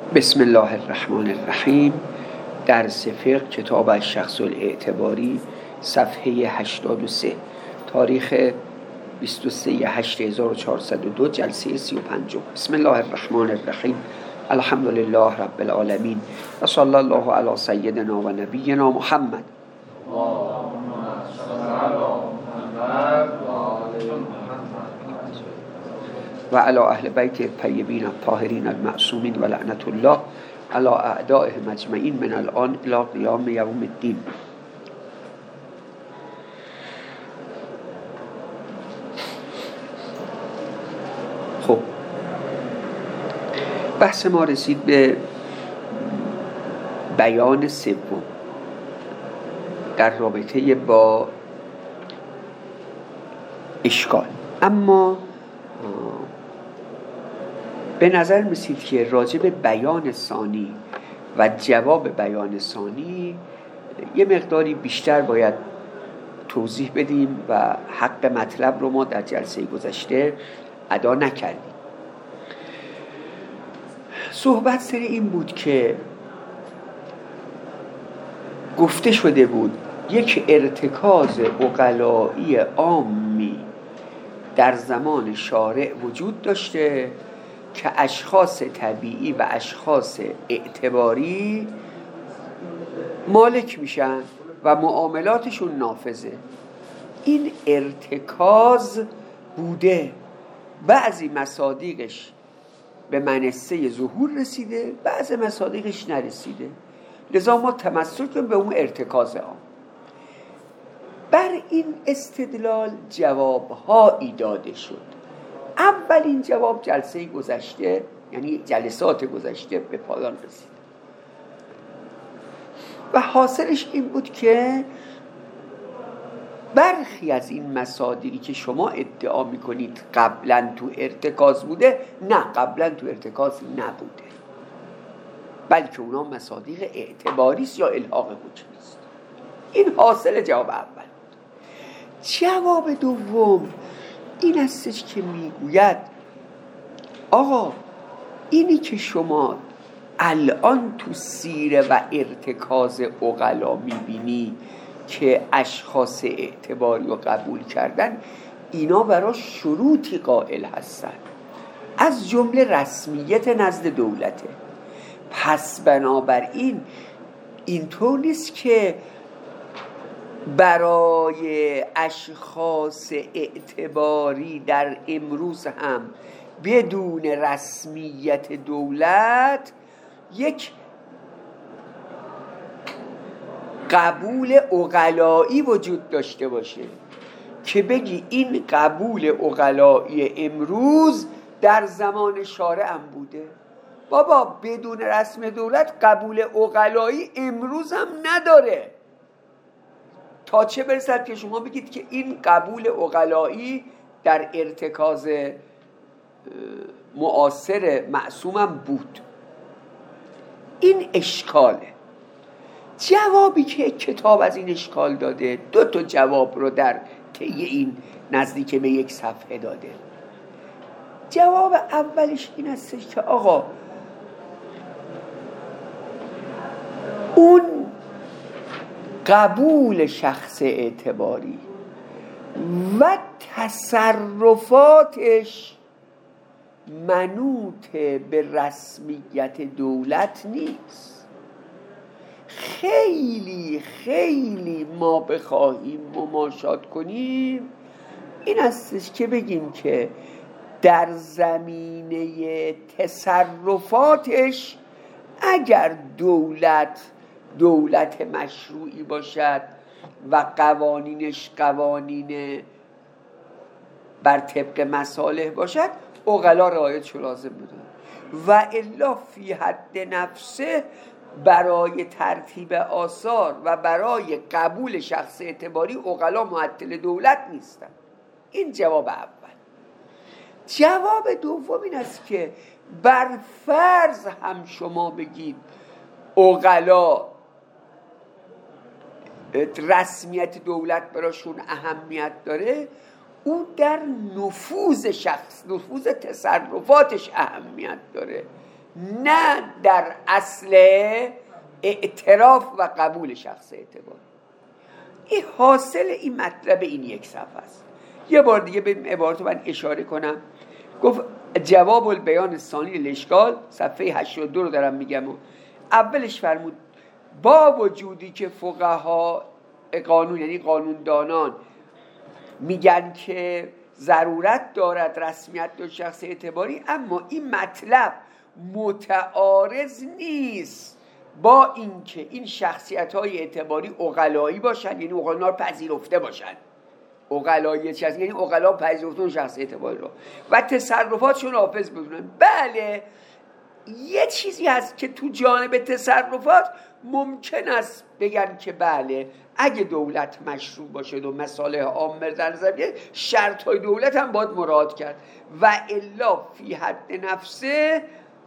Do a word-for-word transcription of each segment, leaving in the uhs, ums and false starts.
بسم الله الرحمن الرحیم. درس فقه کتاب الشخص الاعتباری صفحه هشتاد و سه، تاریخ بیست و سه هشت هزار و چهارصد و دو، جلسه سی و پنج. بسم الله الرحمن الرحیم. الحمد لله رب العالمین و صلی الله علی سیدنا و نبینا محمد و علی اهل بیت الطیبین الطاهرین المعصومین و لعنت الله علی اعدائهم اجمعین من الان الی قیام یوم الدین. خب، بحث ما رسید به بیان سوم در رابطه با اشکال. اما به نظر می‌رسید که راجع به بیان ثانی و جواب بیان ثانی یه مقداری بیشتر باید توضیح بدیم و حق مطلب رو ما در جلسه گذشته ادا نکردیم. صحبت سر این بود که گفته شده بود یک ارتکاز عقلایی عامی در زمان شارع وجود داشته که اشخاص طبیعی و اشخاص اعتباری مالک میشن و معاملاتشون نافذه. این ارتکاز بوده، بعضی مصادیقش به منصه ظهور رسیده، بعضی مصادیقش نرسیده، لذا ما تمسک کنیم به اون ارتکاز عام. بر این استدلال جوابهایی داده شد. اولین جواب جلسه گذشته، یعنی جلسات گذشته، به پایان رسید و حاصلش این بود که برخی از این مصادیقی که شما ادعا میکنید قبلا تو ارتکاز بوده، نه، قبلا تو ارتکاز نبوده، بلکه اونا مصادیق اعتباری است یا الحاق حکمی است. این حاصل جواب اول. جواب دوم این استش که میگوید آقا اینی که شما الان تو سیره و ارتکاز عقلا میبینی که اشخاص اعتباری رو قبول کردن، اینا برای شروطی قائل هستن، از جمله رسمیت نزد دولته. پس بنابراین اینطور نیست که برای اشخاص اعتباری در امروز هم بدون رسمیت دولت یک قبول عقلایی وجود داشته باشه که بگی این قبول عقلایی امروز در زمان شارع هم بوده. بابا بدون رسم دولت قبول عقلایی امروز هم نداره، تا چه برسد که شما بگید که این قبول عقلایی در ارتکاز معاصر معصومم بود. این اشکاله. جوابی که کتاب از این اشکال داده، دو تا جواب رو در طی این نزدیک به یک صفحه داده. جواب اولش این است که آقا اون قبول شخص اعتباری و تصرفاتش منوط به رسمیت دولت نیست. خیلی خیلی ما بخواهیم مماشات کنیم این استش که بگیم که در زمینه تصرفاتش اگر دولت دولت مشروعی باشد و قوانینش قوانین بر طبق مصالح باشد، عقلا رعایتش لازم بدون، و الا فی حد نفسه برای ترتیب آثار و برای قبول شخص اعتباری عقلا معطل دولت نیستن. این جواب اول. جواب دوم این است که بر فرض هم شما بگید عقلا رسمیت دولت براشون اهمیت داره، او در نفوذ شخص، نفوذ تصرفاتش اهمیت داره، نه در اصل اعتراف و قبول شخص اعتباری. این حاصل این مطلب این یک صفحه است. یه بار دیگه به عبارت من اشاره کنم. گفت جواب البیان ثانی للاشکال، صفحه هشتاد و دو رو دارم میگم. و اولش فرمود با وجودی که فقها قانون یعنی قانوندانان میگن که ضرورت دارد رسمیت دو شخص اعتباری، اما این مطلب متعارض نیست با اینکه این شخصیت‌های اعتباری عقلایی باشن، یعنی عقلا رو پذیرفته باشن. عقلایی چیز یعنی عقلا پذیرفته اون شخص اعتباری رو و تصرفاتشون حافظ بدونن. بله یه چیزی هست که تو جانب تصرفات ممکن است بگن که بله اگه دولت مشروع باشه و مصالح عامه در نظر بگیره، شرط‌های دولت هم باید مراعات کرد و الا فی حد نفسه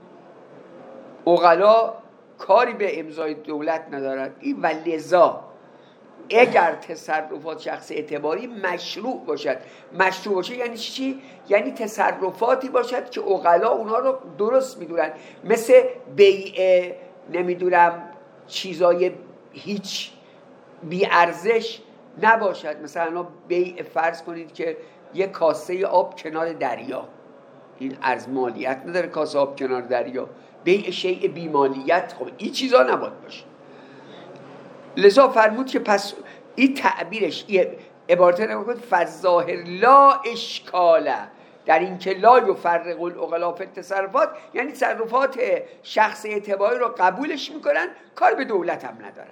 عقلا کاری به امضای دولت ندارد. این و لذا اگر تصرفات شخص اعتباری مشروع باشد، مشروع باشه یعنی چی؟ یعنی تصرفاتی باشد که عقلا اونا رو درست میدونن، مثل بیع نمیدونم چیزای هیچ بی ارزش نباشد. مثلا بیع فرض کنید که یک کاسه آب کنار دریا، این ارز مالیت نداره کاسه آب کنار دریا، بیع شیء بی مالیت، خب این چیزا نباید باشه. لذا فرمود که پس این تعبیرش این عبارت نگاه فظاهر لا اشکاله در این که لا یفرق العقلاء فی التصرفات، یعنی تصرفات شخص اعتباری رو قبولش میکنن، کار به دولت هم ندارن.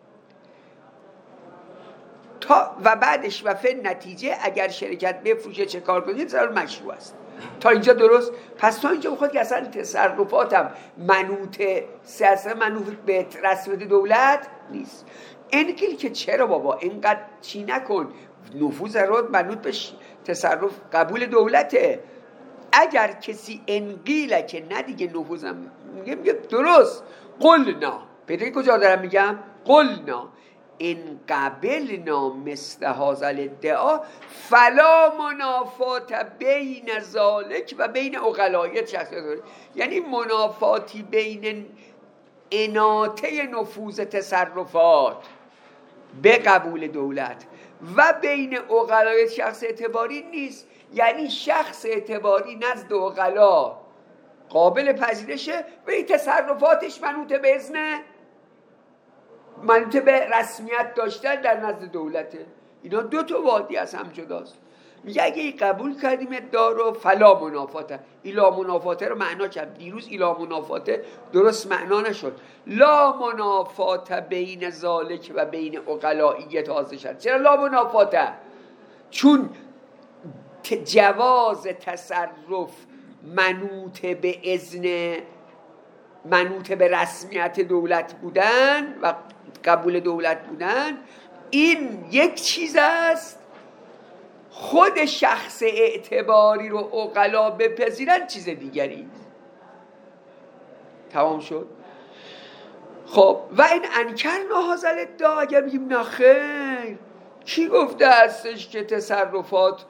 تا و بعدش و فی نتیجه اگر شرکت بفروشه چه کار کنید ضرور مشروع است. تا اینجا درست؟ پس تا اینجا بخواد که اصلا تصرفاتم منوط سیاست منوط به رسمیت دولت نیست. انقیل که چرا بابا اینقدر چی نکن، نفوذ رد منوط به تصرف قبول دولته. اگر کسی انقیله که نه دیگه نفوذم میگه میگه درست، قلنا پیدا کجا دارم میگم قلنا ان قبلنا مثل هذا الادعا فلا منافات بین ذلک و بین عقلایت شخصیت، یعنی منافاتی بین اناطه نفوذ تصرفات به قبول دولت و بین عقلایت شخص اعتباری نیست. یعنی شخص اعتباری نزد عقلا قابل پذیرشه و این تصرفاتش منوط به اذن منوط به رسمیت داشتن در نزد دولته. اینا دو تا وادی از هم جداست. میگه اگه ای قبول کردیم ادعا رو فلا منافاته، ایلا منافاته رو معنا کرد دیروز، ایلا منافاته درست معنا نشد. لا منافات بین ذالک و بین عقلائیت تازه شد. چرا لا منافاته؟ چون جواز تصرف منوط به اذن منوط به رسمیت دولت بودن و قبول دولت بودن این یک چیز است، خود شخص اعتباری رو عقلا بپذیرن چیز دیگری. تمام شد. خب و این انکر نهازل ادعا، اگر بگیم نه خیر، کی گفته هستش که تصرفات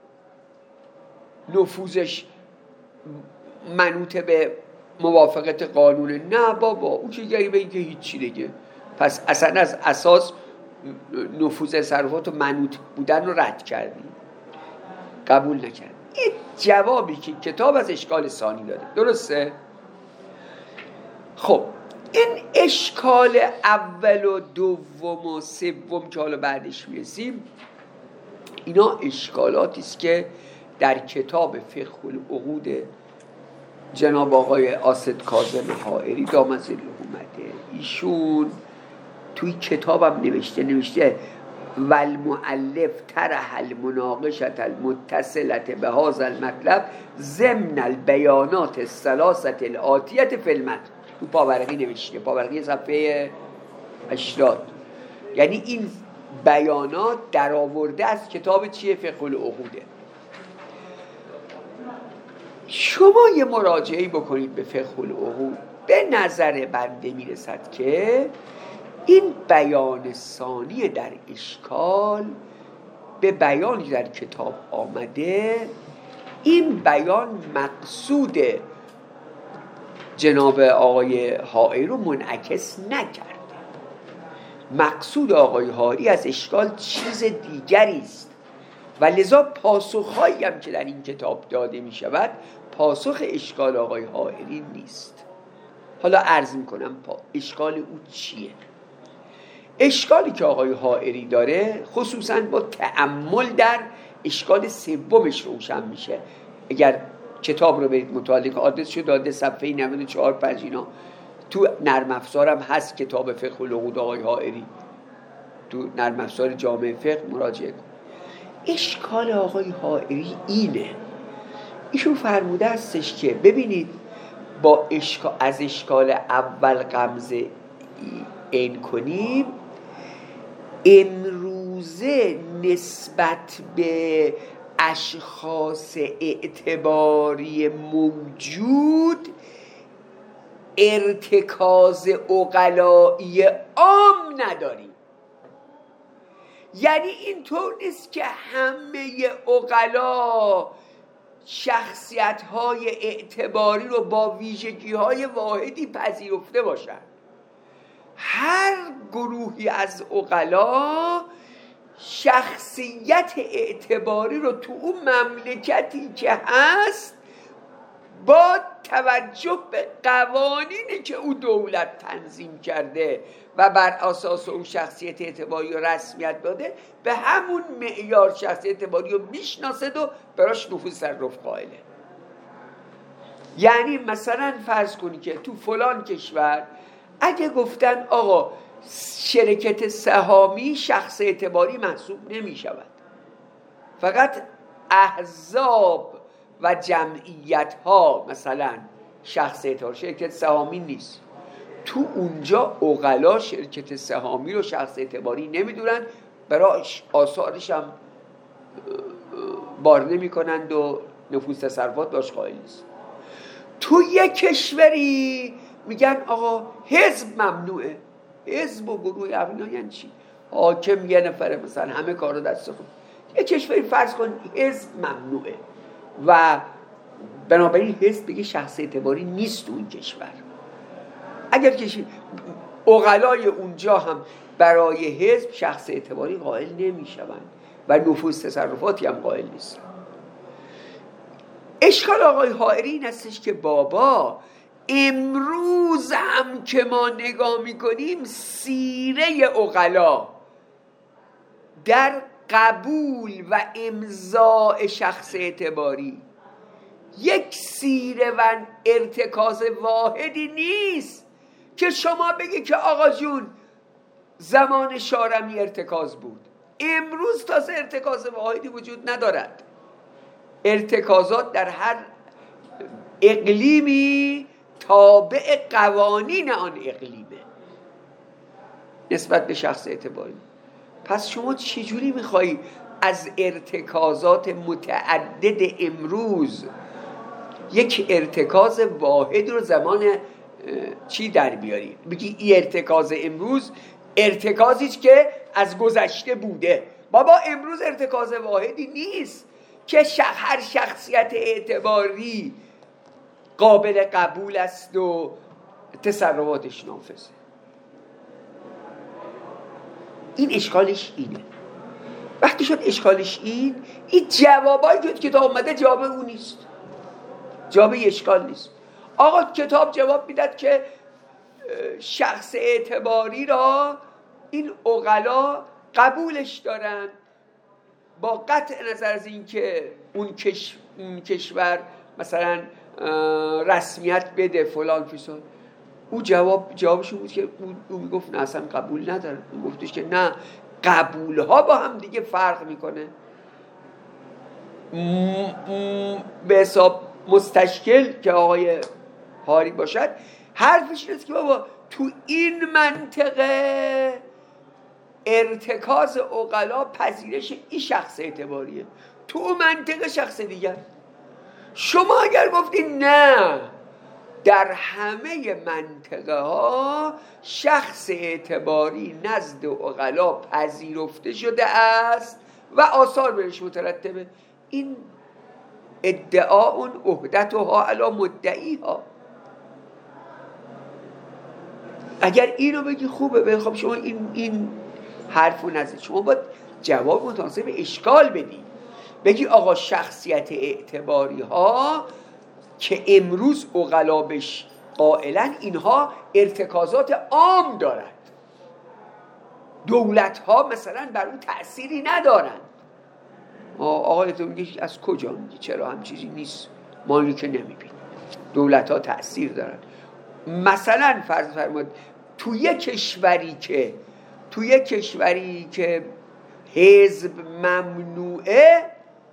نفوذش منوط به موافقت قانونه؟ نه بابا، اون چه گری به این که هیچی دیگه. پس اصلا از اساس نفوذ تصرفات و منوط بودن رو رد کردیم، قبول نکرد. این جوابی که کتاب از اشکال ثانی داره، درسته؟ خب این اشکال اول و دوم و سوم که حالا بعدش میرسیم، اینا اشکالاتی است که در کتاب فقه العقود جناب آقای آسد کاظم حائری دامن‌زل اومده. ایشون توی کتابم نوشته نوشته والمؤلف طرح المناقشة المتصلة بهذا المطلب ضمن البیانات الثلاثة الآتیة فی المتن. تو پاورقی نوشته، پاورقی صفحه هشتاد. یعنی این بیانات در آورده از کتاب چیه؟ فقه العقوده. شما یه مراجعه بکنید به فقه العقود، به نظر بنده میرسد که این بیان ثانی در اشکال به بیانی در کتاب آمده، این بیان مقصود جناب آقای حائری رو منعکس نکرده. مقصود آقای حائری از اشکال چیز دیگری است و لذا پاسخهایی هم که در این کتاب داده می شود پاسخ اشکال آقای حائری نیست. حالا عرض می کنم اشکال او چیه. اشکالی که آقای حائری داره خصوصا با تأمل در اشکال سومش روشن میشه. اگر کتاب رو برید مطالعه کنید، آدرسشو داده صفحه نود و چهار پنج اینا، تو نرم افزارم هست کتاب فقه العقود آقای حائری، تو نرم افزار جامع فقه مراجعه کنید. اشکال آقای حائری اینه، ایشون فرموده استش که ببینید با اشکال از اشکال اول غمزه این کنیم، امروزه نسبت به اشخاص اعتباری موجود ارتکاز عقلایی عام نداریم. یعنی اینطور نیست که همه عقلا شخصیت‌های اعتباری رو با ویژگی‌های واحدی پذیرفته باشند. هر گروهی از عقلا شخصیت اعتباری رو تو اون مملکتی که هست با توجه به قوانینی که او دولت تنظیم کرده و بر اساس اون شخصیت اعتباری رو رسمیت داده، به همون معیار شخصیت اعتباری رو میشناسد و براش نفوذ تصرف قائله. یعنی مثلا فرض کنی که تو فلان کشور اگه گفتن آقا شرکت سهامی شخص اعتباری محسوب نمی شود، فقط احزاب و جمعیت ها مثلا شخص اعتباری، شرکت سهامی نیست. تو اونجا عقلا شرکت سهامی رو شخص اعتباری نمیدونن، برای آثارش هم بار نمی کنند و نفوذ تصرفات باش قائل نیست. تو یک کشوری میگن آقا حزب ممنوعه، حزب و گروه ابنا یعنی چی؟ حاکم یه نفره مثلا همه کار رو دست خود. یک کشوری فرض کن حزب ممنوعه و بنابراین حزب بگه شخص اعتباری نیست تو این کشور. اگر کشور عقلای اونجا هم برای حزب شخص اعتباری قائل نمیشوند و نفوذ تصرفاتی هم قائل نیستن. اشکال آقای حائری این هستش که بابا امروز هم که ما نگاه میکنیم سیره عقلا در قبول و امضاء شخص اعتباری یک سیره و ارتکاز واحدی نیست که شما بگی که آقا جون زمان شارمی ارتکاز بود، امروز تازه ارتکاز واحدی وجود ندارد. ارتکازات در هر اقلیمی تابع قوانین آن اقلیمه نسبت به شخص اعتباری. پس شما چجوری میخوایی از ارتکازات متعدد امروز یک ارتکاز واحد رو زمان چی در بیاری؟ بگی این ارتکاز امروز ارتکازی که از گذشته بوده. بابا امروز ارتکاز واحدی نیست که شخ هر شخصیت اعتباری قابل قبول است و تصرفاتش نافذه. این اشکالش اینه. وقتی شد اشکالش این این جوابایی که کتاب اومده جواب اون نیست، جواب اشکال نیست. آقا کتاب جواب میداد که شخص اعتباری را این عقلا قبولش دارن با قطع نظر از این که اون, کش... اون کشور مثلا رسمیت بده فلان فیسان. او جواب جوابش بود که او میگفت نه اصلا قبول نداره. او گفتش که نه، قبول ها با هم دیگه فرق میکنه. به حساب مستشکل که آقای حائری باشد حرفش اینه که بابا تو این منطقه ارتکاز عقلا پذیرش این شخص اعتباریه، تو اون منطقه شخص دیگر. شما اگر گفتین نه در همه منطقه ها شخص اعتباری نزد عقلا پذیرفته شده است و آثار برش مترتبه، این ادعا اون عهدتها علی مدعیها. اگر اینو بگی خوبه، خب شما این این حرفو نزد، شما باید جواب متناسب اشکال بدی. بگی آقا شخصیت اعتباری ها که امروز عقلا بهش قائلن، اینها ارتکازات عام دارند، دولت ها مثلا بر اون تأثیری ندارن. آقا تو میگه از کجا میگی؟ چرا هم چیزی نیست؟ ما که نمیبینیم دولت ها تأثیر دارن. مثلا فرض فرمایید توی کشوری که توی کشوری که حزب ممنوعه،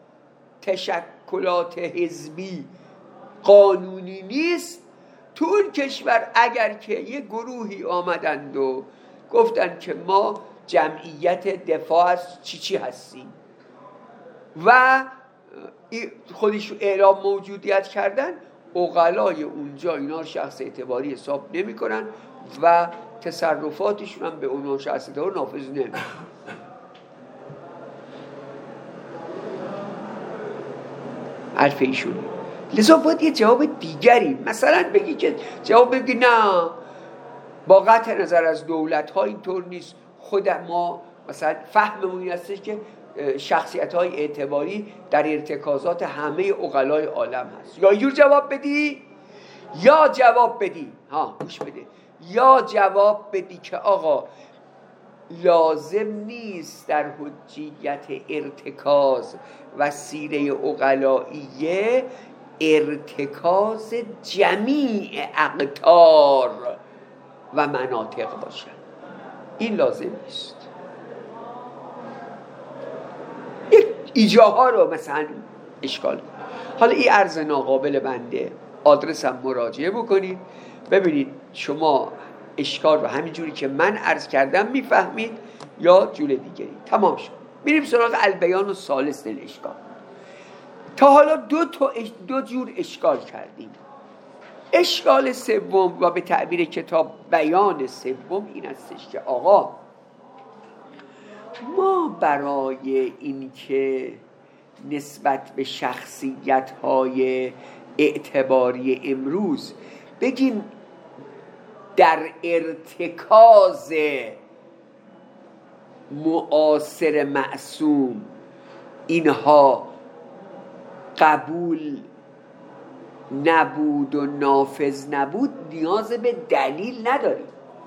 تشکلات حزبی قانونی نیست، تو اون کشور اگر که یه گروهی آمدند و گفتن که ما جمعیت دفاع از چی چی هستیم و خودش اعلام موجودیت کردن، عقلای اونجا اینا شخص اعتباری حساب نمی کنن و تصرفاتشون هم به اونها شخص اعتباری نافذ نمی کنن. حرف ایشونی. لذا باید یه جواب دیگری مثلا بگی که جواب بگی نه با قطع نظر از دولت ها اینطور نیست، خود ما مثلا فهممون این هستش که شخصیت های اعتباری در ارتکازات همه عقلای عالم هست. یا اینجور جواب بدی یا جواب بدی ها گوش بده یا جواب بدی که آقا لازم نیست در حجیت ارتکاز و سیره عقلائیه ارتکاز جمیع اقطار و مناطق باشن، این لازم نیست. یک ایجاها رو مثلا اشکال کن. حالا این عرض ناقابل بنده، آدرسم مراجعه بکنید ببینید شما اشکال رو همینجوری که من عرض کردم میفهمید یا جور دیگری. تمام شد. میریم سراغ البیان و ثالث الاشکال. تا حالا دو, تا دو جور اشکال کردیم. اشکال سوم و به تعبیر کتاب بیان سوم این هستش که آقا ما برای اینکه نسبت به شخصیت‌های اعتباری امروز بگیم در ارتکاز معاصر معصوم اینها قبول نبود و نافذ نبود، نیاز به دلیل نداریم.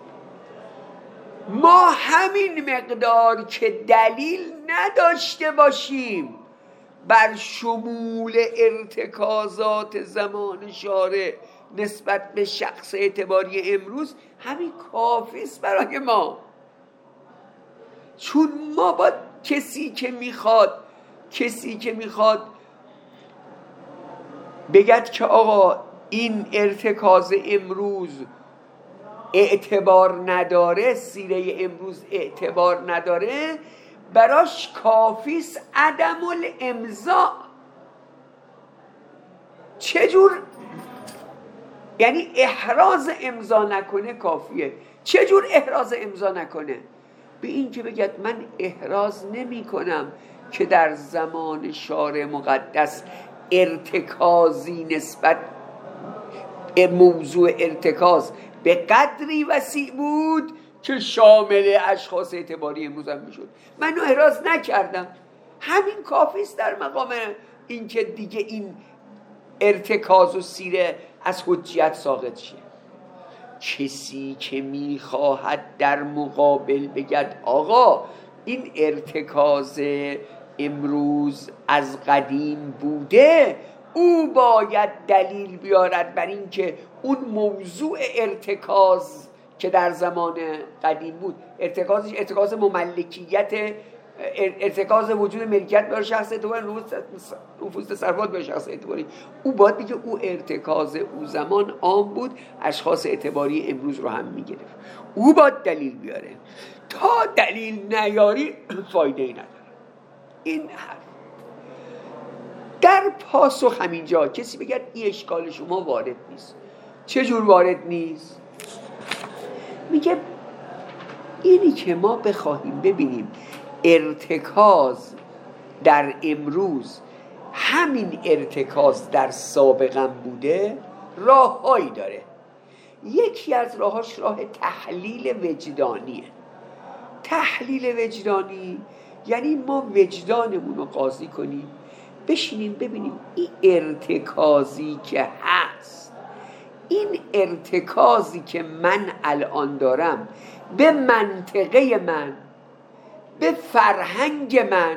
ما همین مقدار که دلیل نداشته باشیم بر شمول ارتکازات زمان شارع نسبت به شخص اعتباری امروز، همین کافیست برای ما. چون ما با کسی که میخواد کسی که میخواد بگد که آقا این ارتکاز امروز اعتبار نداره، سیره امروز اعتبار نداره، براش کافیست عدم الامضاء. چجور؟ یعنی احراز امضا نکنه کافیه. چجور احراز امضا نکنه؟ به این که بگد من احراز نمی کنم که در زمان شارع مقدس ارتکازی نسبت موضوع ارتکاز به قدری وسیع بود که شامل اشخاص اعتباری امروز هم میشد. من احراز نکردم، همین کافیست در مقام این که دیگه این ارتکاز و سیره از حجیت ساقط شه. کسی که میخواهد در مقابل بگد آقا این ارتکاز امروز از قدیم بوده، او باید دلیل بیارد بر این که اون موضوع ارتکاز که در زمان قدیم بود، ارتکازش ارتکاز مملکیت، ارتکاز وجود ملکیت بر شخص اعتباری، نفوذ تصرفات بر شخص اعتباری، او باید بگه او ارتکاز او زمان عام بود، اشخاص اعتباری امروز رو هم میگرفت. او باید دلیل بیاره. تا دلیل نیاری فایده ای نداره. این حرف در پاسخ همینجا کسی بگه این اشکال شما وارد نیست. چجور وارد نیست؟ میگه اینی که ما بخواهیم ببینیم ارتکاز در امروز همین ارتکاز در سابقم بوده، راههایی داره. یکی از راهاش راه تحلیل وجدانیه. تحلیل وجدانی یعنی ما وجدانمون رو قاضی کنیم، بشینیم ببینیم این ارتکازی که هست، این ارتکازی که من الان دارم به منطقه من، به فرهنگ من،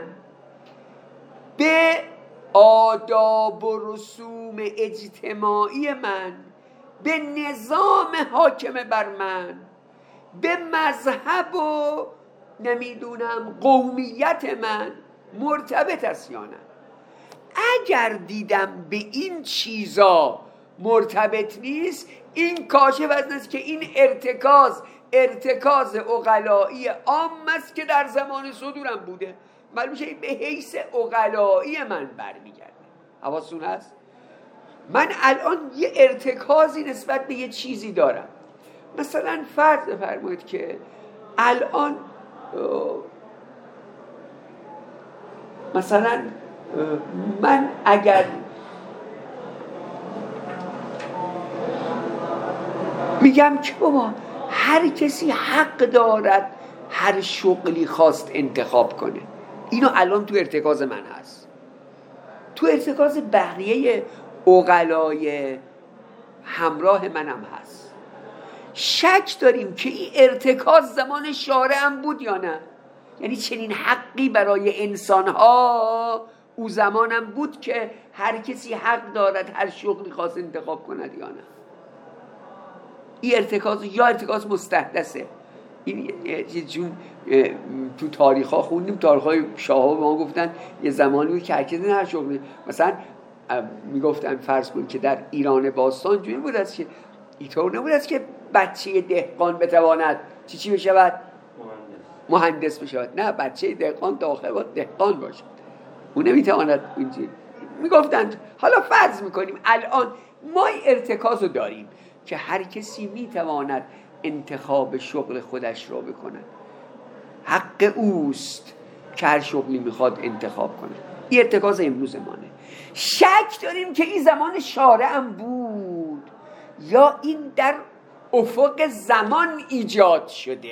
به آداب و رسوم اجتماعی من، به نظام حاکم بر من، به مذهب و نمیدونم قومیت من مرتبط است یا نه. اگر دیدم به این چیزا مرتبط نیست، این کاشف از است که این ارتکاز ارتکاز عقلایی عام است که در زمان صدورم بوده، معلوم میشه به حیث عقلایی من برمیگرده. حواستون هست؟ من الان یه ارتکازی نسبت به یه چیزی دارم. مثلا فرض بفرمایید که الان مثلا من اگر میگم که بابا هر کسی حق دارد هر شغلی خواست انتخاب کنه، اینو الان تو ارتکاز من هست، تو ارتکاز بقیه عقلای همراه منم هست. شک داریم که این ارتکاز زمان شارع هم بود یا نه؟ یعنی چنین حقی برای انسانها او زمانم بود که هر کسی حق دارد هر شغلی خاص انتخاب کند یا نه؟ این ارتکاز یا ارتکاز مستحدثه. این یه جون تو تاریخ ها خوندیم، تاریخ های شاه ها به ما گفتن یه زمانی بود که هر کسی هر شغلی، مثلا میگفتن فرض کن که در ایران باستان جوری بود است که اینطور نبود است که بچه دهقان بتواند چی چی بشود؟ مهندس مهندس بشود. نه، بچه دهقان داخل باید دهقان باشد، اون نمیتواند اینجوری. میگفتن حالا فرض میکنیم الان ما ارتکاز رو داریم که هر کسی میتواند انتخاب شغل خودش رو بکنه، حق اوست که هر شغلی میخواد انتخاب کنه. این ارتکاز امروز مانه. شک داریم که این زمان شارع هم بود یا این در افق زمان ایجاد شده،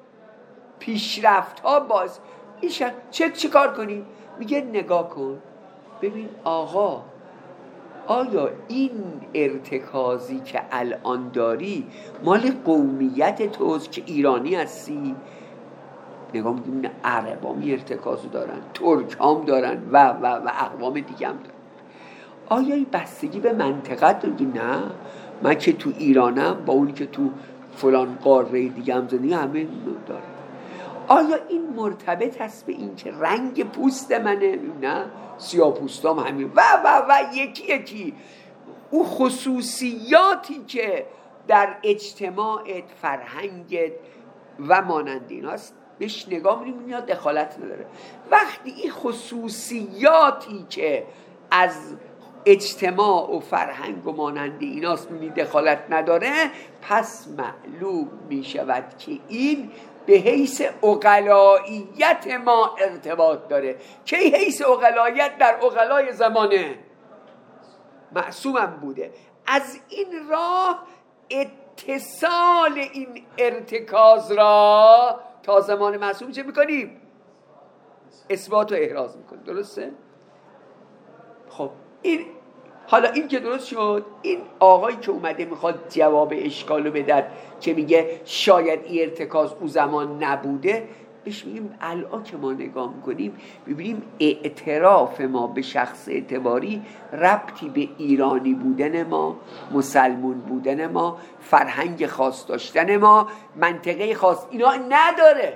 پیشرفت ها باز ایشن. چه چه کار کنیم؟ میگه نگاه کن ببین آقا، آیا این ارتکازی که الان داری مال قومیت توست که ایرانی هستی؟ نگاه میکنیم عرب هم ارتکازو دارن، ترک هم دارن و و و اقوام دیگه هم دارن. آیا این بستگی به منطقت داری؟ نه، من که تو ایرانم با اونی که تو فلان قاره دیگه هم زندگی همه داره. آیا این مرتبط هست به این که رنگ پوست منه؟ نه، سیاه پوستام همین و و و یکی یکی او خصوصیاتی که در اجتماعت، فرهنگت و مانند این هست بهش نگاه می‌کنیم یا دخالت نداره. وقتی این خصوصیاتی که از اجتماع و فرهنگ و مانند ایناست می دخالت نداره، پس معلوم می شود که این به حیث عقلاییت ما ارتباط داره. که حیث عقلاییت در عقلای زمانه معصومم بوده. از این راه اتصال این ارتکاز را تا زمان معصوم چه میکنیم؟ اثبات و احراز میکنیم. درسته؟ خب این حالا این که درست شد، این آقایی که اومده میخواد جواب اشکالو بدد که میگه شاید این ارتکاز او زمان نبوده، بهش میگیم الان که ما نگاه میکنیم ببینیم اعتراف ما به شخص اعتباری ربطی به ایرانی بودن ما، مسلمون بودن ما، فرهنگ خاص داشتن ما، منطقه خاص اینا نداره.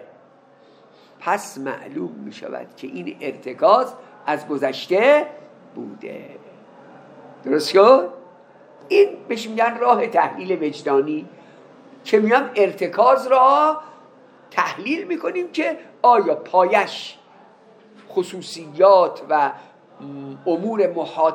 پس معلوم میشود که این ارتکاز از گذشته بوده. درست شد؟ این بهش میگن راه تحلیل وجدانی که میام ارتکاز را تحلیل میکنیم که آیا پایش خصوصیات و امور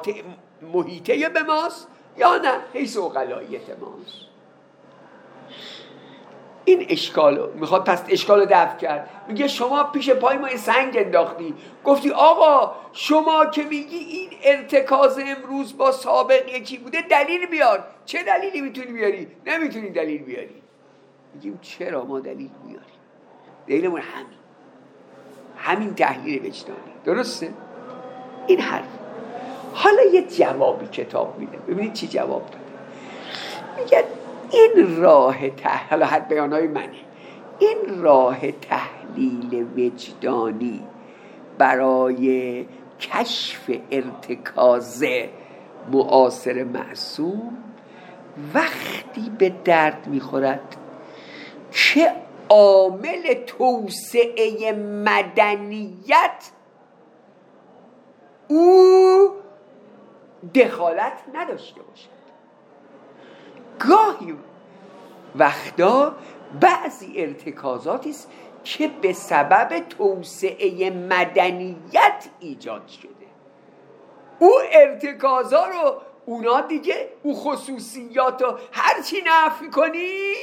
محیطه به ماست یا نه حیث عقلاییت ماست. این اشکالو میخواد، پس اشکالو دفع کرد. میگه شما پیش پای ما سنگ انداختی، گفتی آقا شما که میگی این ارتکاز امروز با سابق یکی بوده، دلیل بیار. چه دلیلی میتونی بیاری؟ نمیتونی دلیل بیاری. میگیم چرا ما دلیل میاریم؟ دلیلمون همین همین تحلیل وجدانی. درسته؟ این حرف. حالا یه جوابی کتاب میده، ببینید چی جواب داده. میگه این راه تحلیل، حالا حد بیانای منه، این راه تحلیل وجدانی برای کشف ارتکاز معاصر معصوم وقتی به درد میخورد که عامل توسعه مدنیت او دخالت نداشته باشد. گاهی وقتا بعضی ارتکازاتی است که به سبب توسعه مدنیت ایجاد شده. او ارتکازا رو، اونا دیگه، او خصوصیات رو هرچی نفی کنی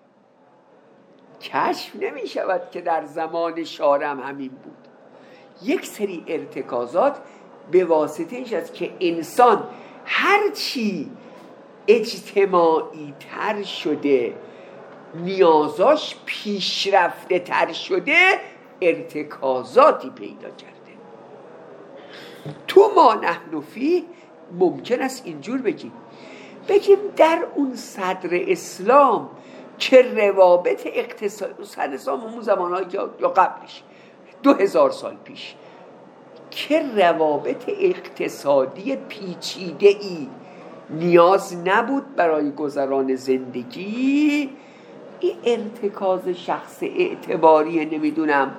کشف نمی شود که در زمان شارم همین بود. یک سری ارتکازات به واسطه ایش است که انسان هرچی اجتماعی تر شده، نیازاش پیشرفته تر شده، ارتکازاتی پیدا کرده. تو ما نحن فیه ممکن است اینجور بگیم بگیم در اون صدر اسلام که روابط اقتصادی، صدر اسلام همون زمانهایی یا قبلش دو هزار سال پیش که روابط اقتصادی پیچیده ای نیاز نبود برای گذران زندگی، این ارتکاز شخص اعتباری نمیدونم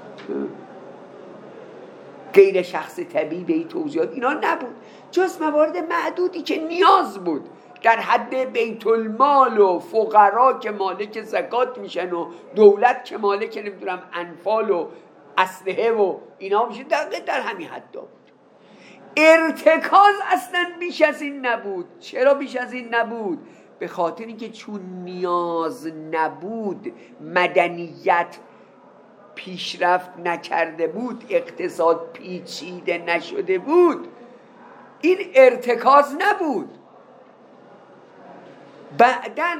غیر شخص طبیعی به این توضیحات اینا نبود، جز موارد معدودی که نیاز بود در حد بیت المال و فقرا که مالک زکات میشن و دولت که مالک نمیدونم انفال و اسلحه و اینا میشه، دقیقا در همین حد بود. ارتکاز اصلا بیش از این نبود. چرا بیش از این نبود؟ به خاطر اینکه چون نیاز نبود، مدنیت پیشرفت نکرده بود، اقتصاد پیچیده نشده بود، این ارتکاز نبود. بعداً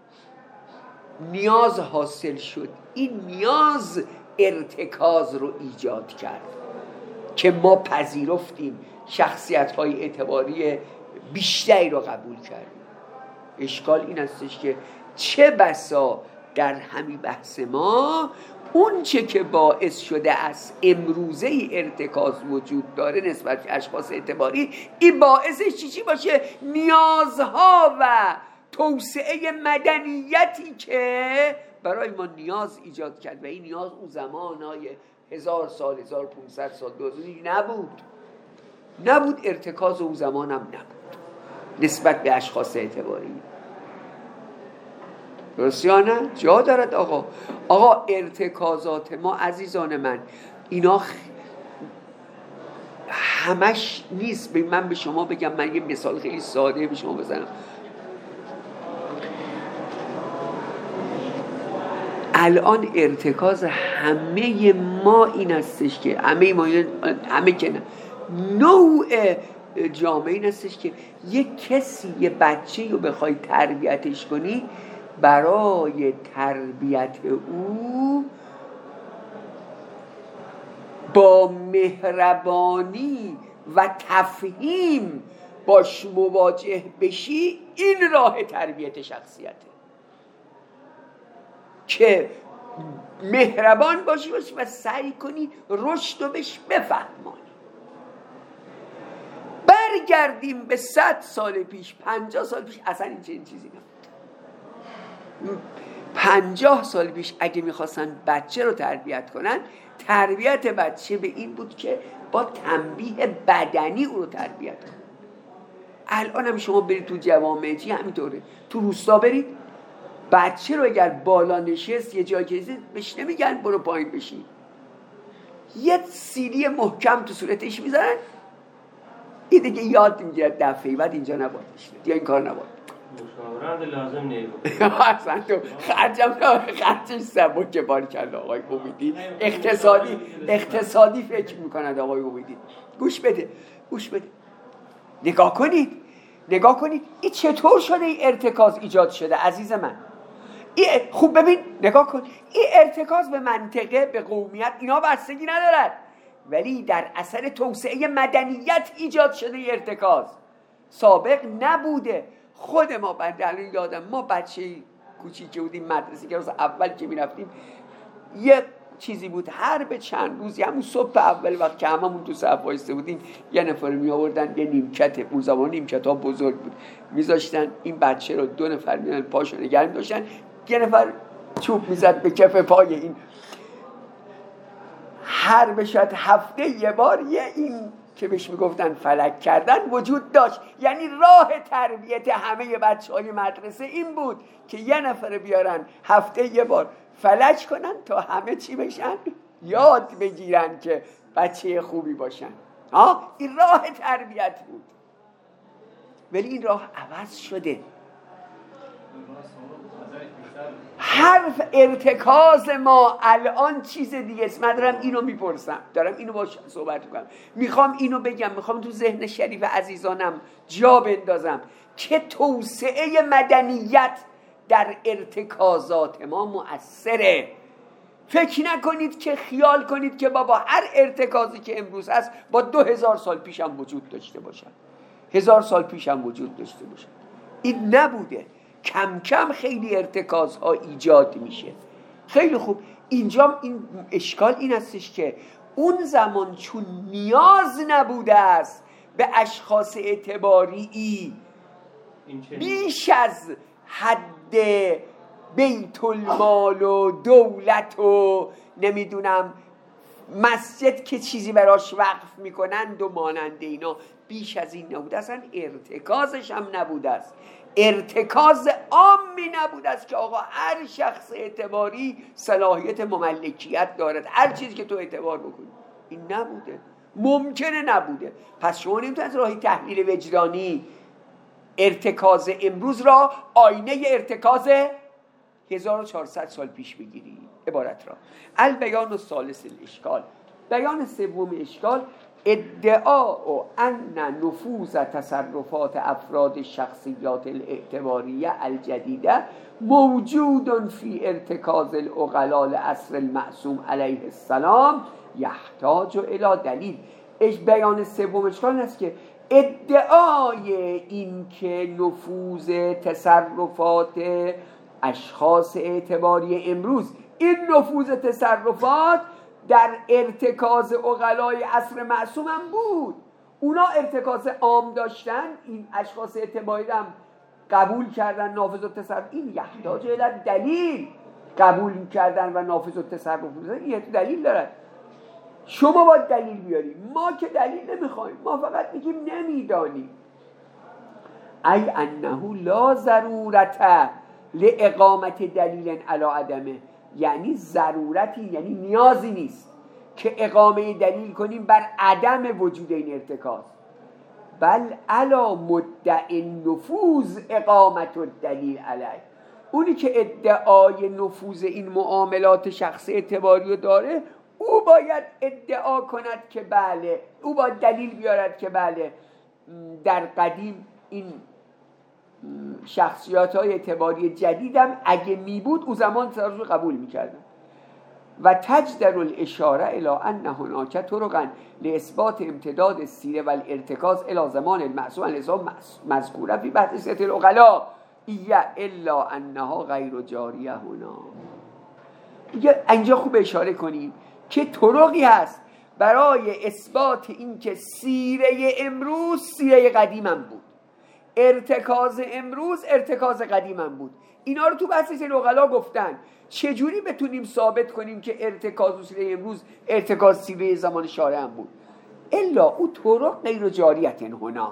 نیاز حاصل شد، این نیاز ارتکاز رو ایجاد کرد که ما پذیرفتیم، شخصیت‌های اعتباری بیشتری رو قبول کردیم. اشکال این استش که چه بسا در همین بحث ما اون چه که باعث شده است امروزه ارتکاز وجود داره نسبت به اشخاص اعتباری، این باعثش چی چی باشه؟ نیازها و توسعه مدنیتی که برای ما نیاز ایجاد کرد و این نیاز اون زمانهای هزار سال، هزار پونصد سال دوزونی نبود نبود ارتکاز اون زمان هم نبود نسبت به اشخاص اعتباری. درست یا نه؟ جا دارد آقا. آقا ارتکازات ما عزیزان من اینا خ... همش نیست. من به شما بگم، من یه مثال خیلی ساده به شما بزنم. الان ارتکاز همه ما این هستش که همه ما همه که نه نوع جامعه این هستش که یک کسی یه بچه رو بخوای تربیتش کنی، برای تربیت او با مهربانی و تفهیم باش مواجه بشی، این راه تربیت شخصیته که مهربان باشی باشی و سعی کنی رشد رو بهش بفهمانی. برگردیم به صد سال پیش، پنجاه سال پیش، اصلا این چنین چیزی نبود. پنجاه سال پیش اگه میخواستن بچه رو تربیت کنن، تربیت بچه به این بود که با تنبیه بدنی او رو تربیت کنن. الان هم شما برید تو جوامع چی همینطوره، تو روستا برید، بچه رو اگر بالا نشست یه جایی که بهش نمیگن برو پایین بشی، یه سیلی محکم تو صورتش میذارن، این دیگه یاد میگیره دفعه بعد اینجا نباید بشید یا این کار نباید. مشاورت لازم نیست. اصلا تو خرجم خرجش سبکه بارکالله آقای امیدی. اقتصادی اقتصادی فکر میکنند آقای امیدی. گوش بده گوش بده نگاه کنید نگاه کنید این چطور شده این ارتکاز ایجاد شده عزیز من. این خوب ببین نگاه کن این ارتکاز به منطقه به قومیت اینا بستگی ندارد، ولی در اثر توسعه مدنیت ایجاد شده این ارتکاز، سابق نبوده. خود ما بنده الان یادم ما بچه کوچیک بودیم مدرسه که روز اول که میرفتیم یه چیزی بود هر به چند روزی همون صبح اول وقت که هممون تو صف وایسته بودیم یه نفر می آوردن یه نیمکت اون زمان نیمکت ها بزرگ بود میذاشتن این بچه رو دو نفر میدن پاشو نگه می‌داشتن یه نفر چوب میزد به کف پای این هر بشد هفته یه بار یه این که بهش میگفتن فلک کردن وجود داشت. یعنی راه تربیت همه بچه های مدرسه این بود که یه نفر بیارن هفته یه بار فلک کنن تا همه چی بشن یاد بگیرن که بچه خوبی باشن. ها این راه تربیت بود، ولی این راه عوض شده. حرف ارتکاز ما الان چیز دیگه است. من دارم اینو میپرسم، دارم اینو باش صحبت میکنم، میخوام اینو بگم، میخوام تو ذهن شریف عزیزانم جا بندازم که توسعه مدنیت در ارتکازات ما مؤثره. فکر نکنید که خیال کنید که بابا هر ارتکازی که امروز هست با دو هزار سال پیش هم وجود داشته باشه، هزار سال پیش هم وجود داشته باشه. این نبوده. کم کم خیلی ارتکازها ایجاد میشه. خیلی خوب. اینجا این اشکال این هستش که اون زمان چون نیاز نبوده است به اشخاص اعتباری بیش از حد بیت المال و دولت و نمیدونم مسجد که چیزی براش وقف میکنند و مانند اینا، بیش از این نبوده. اصلا ارتکازش هم نبوده است. ارتکاز عامی نبوده است که آقا هر شخص اعتباری صلاحیت مملکیت دارد هر چیزی که تو اعتبار بکنی. این نبوده، ممکنه نبوده. پس شما نمیتونید از راه تحلیل وجدانی ارتکاز امروز را آینه ارتکاز هزار و چهارصد سال پیش بگیری. عبارت را البیان الثالث الاشکال، بیان سوم اشکال، ادعاء ان نفوذ تصرفات افراد شخصیات الاعتباریه الجدیده موجود فی ارتکاز العقلاء عصر المعصوم علیه السلام یحتاج الی دلیل. اش بیان سوم اشکال است که ادعای این که نفوذ تصرفات اشخاص اعتباری امروز، این نفوذ تصرفات در ارتکاز عقلای عصر معصوم هم بود. اونا ارتکاز عام داشتن، این اشخاص اعتباری هم قبول کردن نافذ و تصرف. این یحتاج الی دلیل. قبول کردن و نافذ و تصرف این دلیل دارد. شما باید دلیل بیاری، ما که دلیل نمیخوایم، ما فقط میگیم نمیدانیم. ای انه لا ضرورت لاقامت دلیل علی عدمه، یعنی ضرورتی، یعنی نیازی نیست که اقامه دلیل کنیم بر عدم وجود این ارتکاز، بل علی مدعی نفوذ اقامت الدلیل علیه. اونی که ادعای نفوذ این معاملات شخص اعتباری رو داره، او باید ادعا کند که بله، او باید دلیل بیارد که بله در قدیم این شخصیات های اعتباری جدیدم اگه می بود او زمان رو قبول می کردن. و تجدر الاشاره الی ان هناک طرقا لاثبات امتداد السیره و الارتکاز الی زمان المعصوم الاسلام مذکوره فی بحث ست العقلاء الا انها غیر جاریه هنا. اینجا خوب اشاره کنیم که طرقی هست برای اثبات این که سیره امروز سیره قدیمم بود، ارتکاز امروز ارتکاز قدیمم بود. اینا رو تو بحث سیره العقلاء گفتن. چجوری بتونیم ثابت کنیم که ارتکاز سیره امروز ارتکاز سیره زمان شارع هم بود؟ الا او طرق غیر جاریت هنا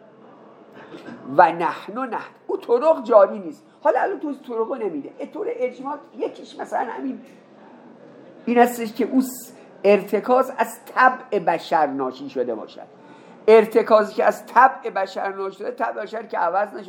و نحن نه او طرق جاری نیست. حالا الان تو طرقو نمیده طور اجماع. یکیش مثلا همین این هستش که او ارتکاز از طبع بشر ناشی شده باشد. ارتکازی که از طبع بشر ناشی شده، طبع بشر که عوض نشده است،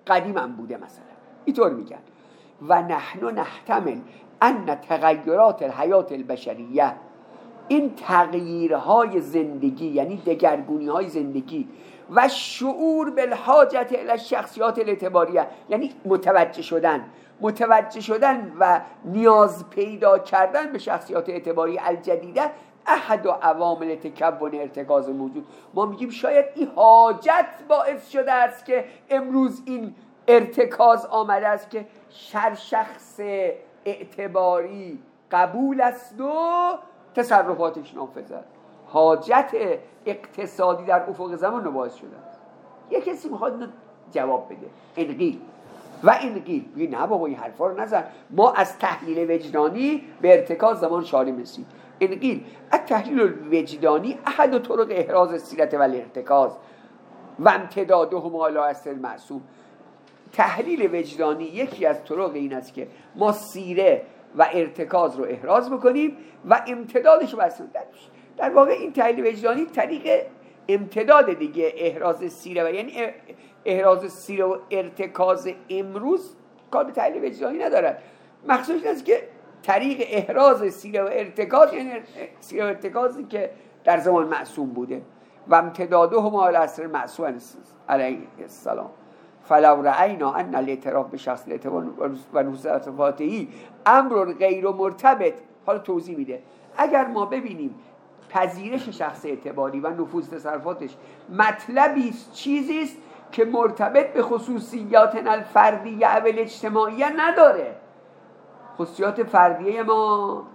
قدیم هم بوده مثلا، اینطور میگن. و نحن نحتمل ان تغیرات الحیات البشریه، این تغییرهای زندگی یعنی دگرگونی‌های زندگی و شعور بالحاجت الی الشخصیات الاعتباریه، یعنی متوجه شدن متوجه شدن و نیاز پیدا کردن به شخصیات اعتباری الجدیده، احد و عوامل تکون ارتکاز موجود. ما میگیم شاید این حاجت باعث شده است که امروز این ارتکاز آمده است که شر شخص اعتباری قبول است و تصرفاتش نافذه. حاجت اقتصادی در افق زمان رو باعث شده. یه کسی میخواد جواب بده، انقیل و انقیل میگه نه بابا این حرفا رو نزن، ما از تحلیل وجدانی به ارتکاز زمان شارع هستیم. انقیل التحلیل الوجدانی احد طرق احراز السیرت و الارتکاز و امتدادهما الی اصل المعصوم. تحلیل وجدانی یکی از طرق این است که ما سیره و ارتکاز رو احراز بکنیم و امتدادش رو برسونیم. در واقع این تحلیل وجدانی طریق امتداد دیگه احراز سیره، و یعنی احراز سیره و ارتکاز امروز کار به تحلیل وجدانی ندارد. مقصودش است که طریق احراز سیره و ارتکاز یعنی سیره و ارتکازی که در زمان معصوم بوده و امتدادهما الی اصل معصوم علیه السلام. فلو رأینا ان الاعتراف به شخص الاعتبار و نفوذ تصرفاته امر غیر مرتبط، حالا توضیح میده، اگر ما ببینیم پذیرش شخص اعتباری و نفوذ تصرفاتش مطلبی است، چیزی است که مرتبط به خصوصیات الفردیه و الاجتماعیه نداره. خصوصیات فردیه ما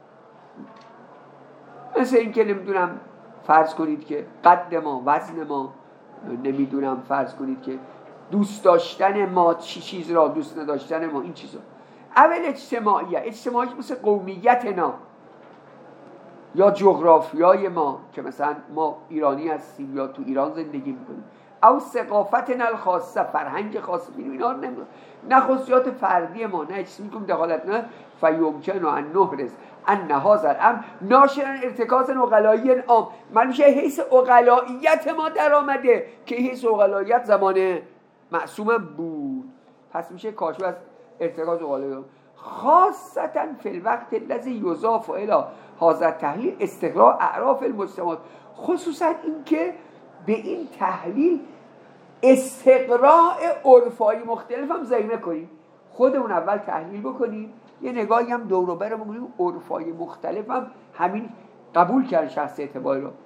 مثل این که نمیدونم فرض کنید که قد ما، وزن ما، نمیدونم فرض کنید که دوست داشتن ما چی چیز را، دوست نداشتن ما این چیزا. اول اجتماعیه، اجتماعی مثل قومیت ما یا جغرافیای ما که مثلا ما ایرانی هستیم یا تو ایران زندگی میکنیم، او ثقافتنا الخاصه، فرهنگ خاص می‌بینیم، اینا رو نمیدونم، نه خصوصیات فردی ما، نه چیزی میگم دخالت نه. فیمکن ان نحرز ان هذا الامر ناشرا ارتکاز عقلایی عام، من میشه حیث عقلاییت ما در آمده که حیث عقلاییت زمان معصوم بود، پس میشه کاشف از ارتکاز عقلایی، خاصتا فی الوقت الذی یضاف الی هذا التحلیل استقراء اعراف المجتمعات، خصوصا این که به این تحلیل استقراء عرفای مختلف هم ضمیمه کنیم. خودمون اول تحلیل بکنیم، یه نگاهی هم دور و برمون کنیم، عرفای مختلف هم همین قبول کردن شخص اعتباری رو.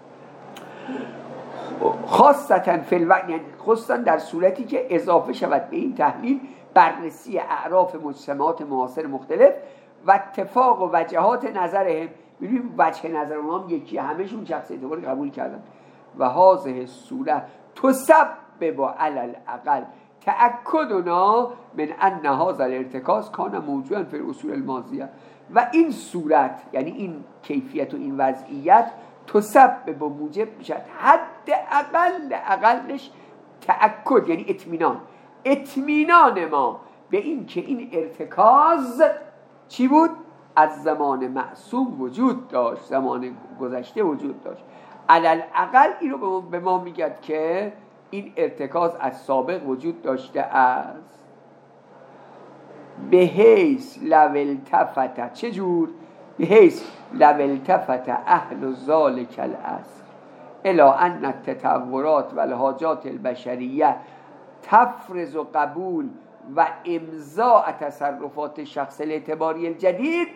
خاصتا فی الوقت، یعنی خصوصا در صورتی که اضافه شود به این تحلیل بررسی اعراف مجتمعات معاصر مختلف و اتفاق و وجهات نظرهم، ببینیم وجه نظر اونها هم یکی، همشون شخص اعتباری قبول کردن. و هذه الصوره تسبب علی الاقل تأکدنا من ان هذا الارتکاز کان موجودا فی الاصول الماضیه، و این صورت یعنی این کیفیت و این وضعیت تسبب موجب میشد حد اقل اقلش تأکد، یعنی اطمینان اطمینان ما به این که این ارتکاز چی بود؟ از زمان معصوم وجود داشت، زمان گذشته وجود داشت. علل اقل این رو به ما میگد که این ارتکاز از سابق وجود داشته است. به حیث لو التفت، چجور؟ به حیث لو التفت اهل ذالک العصر الی ان التطورات و الحاجات البشریه تفرض و قبول و امضاء تصرفات شخص الاعتباری الجدید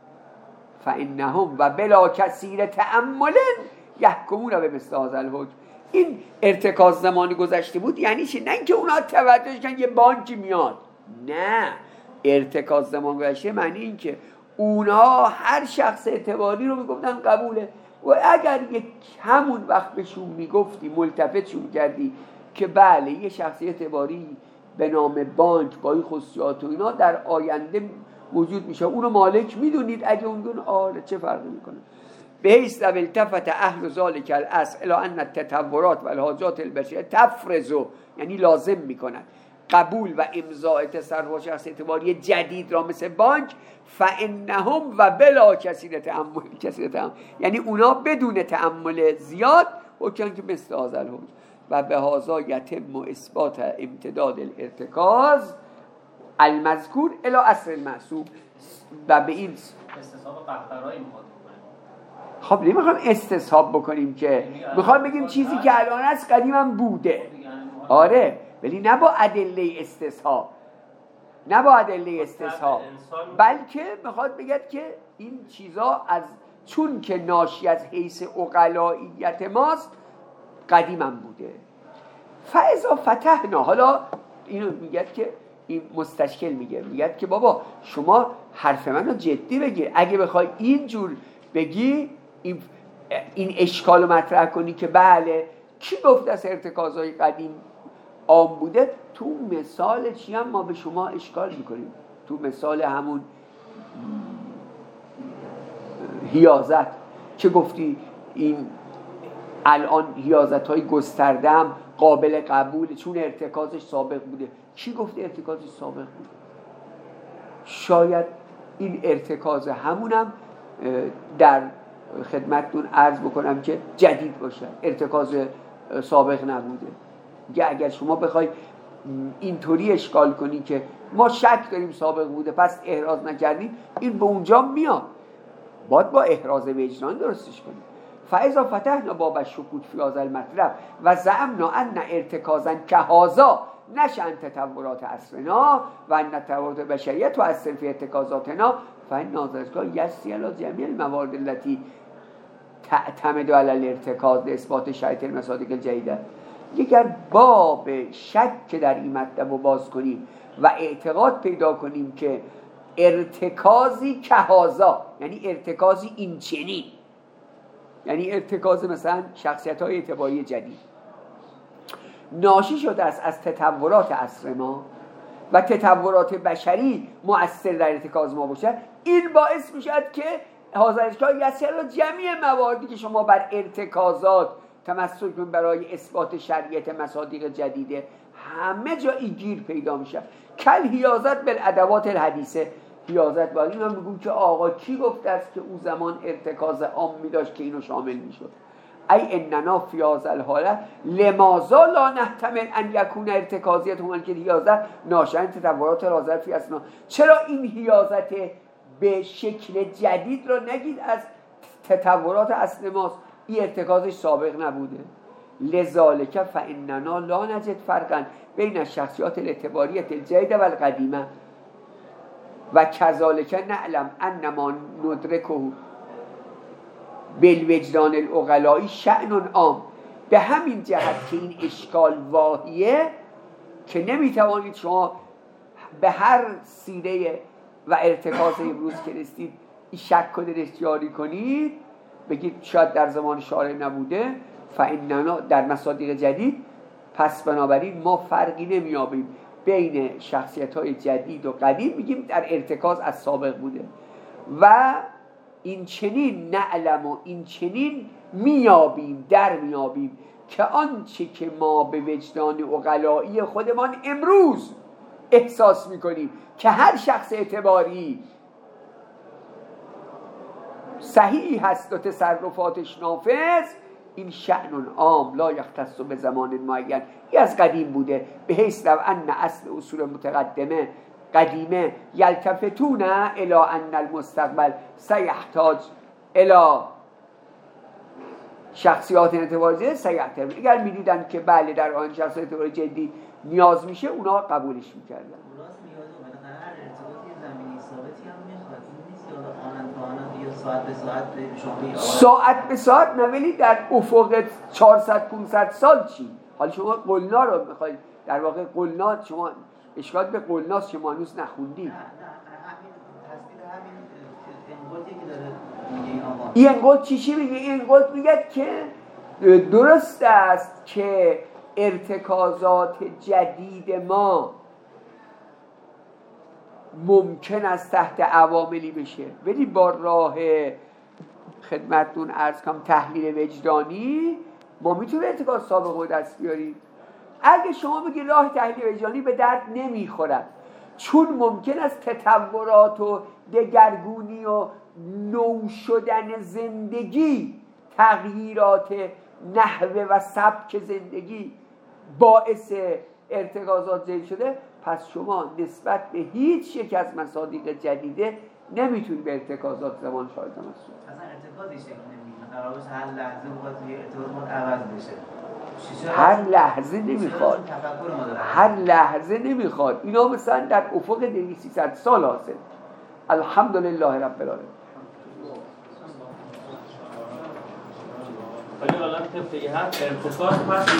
فانهم و بلا کثیر تأمل یحکمون به مثل هذا الحکم. این ارتکاز زمانی گذشته بود، یعنی چی؟ نه اینکه اونا توجه کردن یه بانکی میاد، نه، ارتکاز زمان گذشته معنی این که اونا هر شخص اعتباری رو میگفتن قبوله، و اگر یک همون وقت بهشون میگفتی، ملتفتشون کردی که بله یه شخص اعتباری به نام بانک با این خصوصیات و اینا در آینده وجود میشه، اونو مالک میدونید، اگه اون آره چه فرقی میکنه؟ به حیث لو التفت اهل ذالک الاصل الی ان التطورات و الحاجات البشریه تفرض، یعنی لازم میکنن قبول و امضاء تصرفات شخص اعتباری جدید را مثل بانک، فانهم و بلا کثیر تأمل، کثیر تأمل یعنی اونا بدون تأمل زیاد حکم که مثل هذا الحکم. و به هذا یتم اثبات امتداد الارتکاز المذکور الی اصل المحسوب. و به این استصحاب قهقرایی میخواد خب نمیخوام استصحاب بکنیم که میخوام بگیم چیزی که الان است قدیم هم بوده. آره ولی نه با ادله استصحاب، نه با ادله استصحاب، بلکه میخواد بگید که این چیزا از چون که ناشی از حیث عقلائیت ماست قدیم هم بوده. فاذا فتحنا، حالا اینو میگه که این مستشکل میگه میگه که بابا شما حرف منو جدی بگیر، اگه بخوای اینجور بگی این, این اشکال رو مطرح کنی که بله کی گفت از ارتکازهای قدیم عام بوده، تو مثال چی هم ما به شما اشکال میکنیم، تو مثال همون حیازت که گفتی این الان حیازت های گستردم قابل قبول چون ارتکازش سابق بوده. کی گفته ارتکازش سابق بوده؟ شاید این ارتکاز همونم در خدمتتون عرض بکنم که جدید باشه، ارتکاز سابق نبوده. اگر شما بخوای اینطوری اشکال کنی که ما شک داریم سابق بوده پس احراز نکردیم، این به اونجا میاد، باید با احراز وجدان درستش کنیم. فاذا فتحنا باب الشکوک فی هذا المطلب و زعمنا ان ارتکازا کهذا نشأن تطورات عصرنا و ان تطورات بشریت تؤثر فی ارتکازاتنا فان ناظرگاه یسری علی جمیع الموارد التي تعتمد علی الارتکاز لاثبات شرایط المصادیق الجدیده. اگر باب شک که در این مطلب رو باز کنیم و اعتقاد پیدا کنیم که ارتکازی کهذا یعنی ارتکازی این چنین، یعنی ارتکاز مثلا شخصیت های اعتباری جدید ناشی شده است از تطورات عصر ما و تطورات بشری مؤثر در ارتکاز ما باشه، این باعث میشد که حاضرشگاه یسر جمعی مواردی که شما بر ارتکازات تمسک کن برای اثبات شرعیت مصادیق جدیده همه جا این گیر پیدا میشه. کل حیازت بالادوات الحدیثه، حیازت باید من بگم که آقا کی گفته است که اون زمان ارتکاز عام میداشت که اینو شامل میشد؟ ای اننا فی هذا الحاله لماذا لا نحتمل ان یکون ارتکازیت هم که حیازت ناشئ تطورات راضر فی اسنا، چرا این حیازت به شکل جدید رو نگید از تطورات اصل ماست، این ارتکازش سابق نبوده؟ لذالک فاننا لا نجد فرقا بین الشخصیات الاعتباریه الجدیده و القدیمه و کذالک نعلم ان ما ندرکه بالوجدان العقلائی شأن عام. به همین جهت که این اشکال واهیه که نمیتوانید شما به هر سیره و ارتکاز امروز که رسید شک کنید اختیاری کنید بگید شاید در زمان شارع نبوده، فاننا در مصادیق جدید، پس بنابراین ما فرقی نمیابیم بین شخصیت‌های جدید و قدیم، میگیم در ارتکاز از سابق بوده و این چنین نعلم و این چنین میابیم در میابیم که آنچه که ما به وجدان عقلائی خودمان امروز احساس میکنیم که هر شخص اعتباری صحیح هست و تصرفاتش نافذ، این شأن عام لا یختص به زمان معین، این از قدیم بوده، به حیث لو ان اصل اصول متقدمه قدیمه یلتفتون الی ان المستقبل سیحتاج الی شخصیات اعتباری سیحتاج، اگر میدیدن که بله در آن شخصیت اعتباری جدی نیاز میشه اونا قبولش میکردن. ساعت به ساعت نه، ولی در افق چهارصد پانصد سال چی؟ حالا شما قلنا رو میخواید، در واقع قلنا شما اشکال به قلناست شما هنوز نخوندید. این انگل چی چی میگه؟ این انگل میگه که درست است که ارتکازات جدید ما ممکن است تحت عواملی بشه، ولی با راه خدمتتون عرض کنم تحلیل وجدانی ما میتونیم ارتکاز سابق رو دست بیاریم. اگه شما بگی راه تحلیل وجدانی به درد نمیخورد چون ممکن است تطورات و دگرگونی و نو شدن زندگی تغییرات نحوه و سبک زندگی باعث ارتکازات ذیل شده، پس شما نسبت به هیچ یک از مصادیق جدیده نمیتونید به ارتکازات زمان شاهد تمسک. اصلا ارتکازی شکل نمیگیره، قرار باشه هر لحظه بخواد یه ارتکاز عوض بشه. هر لحظه نمیخواد، هر لحظه نمیخواد. اینا مثلا در افق دویست سیصد سال حاصل. الحمدلله رب العالمین. ولی الان طبق یه حرف ارتکاز پس